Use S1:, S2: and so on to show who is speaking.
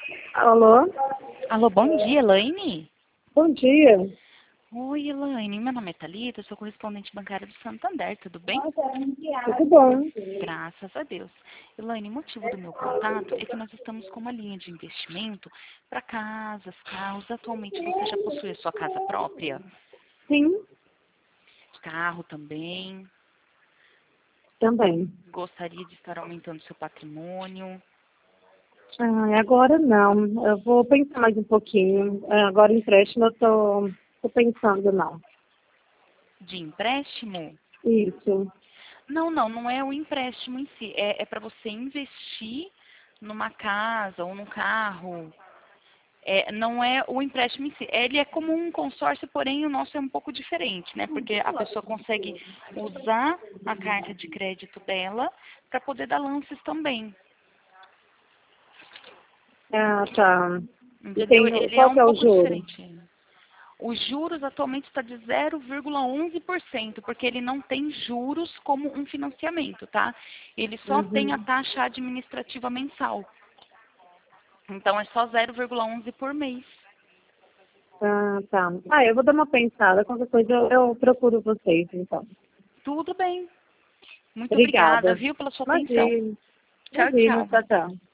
S1: Alô?
S2: Alô, bom dia, Elaine?
S1: Bom dia.
S2: Oi, Elaine. Meu nome é Thalita, eu sou correspondente bancária do Santander, tudo bem?
S1: Tudo bom?
S2: Graças a Deus. Elaine, o motivo do meu contato é que nós estamos com uma linha de investimento para casas, carros. Atualmente você já possui a sua casa própria?
S1: Sim,
S2: Carro também?
S1: também.
S2: Gostaria de estar aumentando seu patrimônio?
S1: Agora não. Eu vou pensar mais um pouquinho. Agora empréstimo eu tô pensando não.
S2: De empréstimo?
S1: Isso.
S2: Não é o empréstimo em si. É para você investir numa casa ou num carro. Não é o empréstimo em si. Ele é como um consórcio, porém o nosso é um pouco diferente, né? Porque a pessoa consegue usar a carta de crédito dela para poder dar lances também.
S1: Ah, tá. E
S2: Entendeu? Ele é
S1: qual que
S2: um
S1: é o
S2: pouco
S1: juro?
S2: diferente. Os juros atualmente está de 0,11%, porque ele não tem juros como um financiamento, tá? Ele só tem a
S1: Uhum.
S2: taxa administrativa mensal. Então é só 0,11 por mês.
S1: Ah, tá. Eu vou dar uma pensada. Qualquer coisa eu procuro vocês, então.
S2: Tudo bem. Muito obrigada,
S1: Obrigada.
S2: viu, pela sua atenção.
S1: Imagina.
S2: Tchau,
S1: Imagina.
S2: tchau.
S1: Tchau, tchau.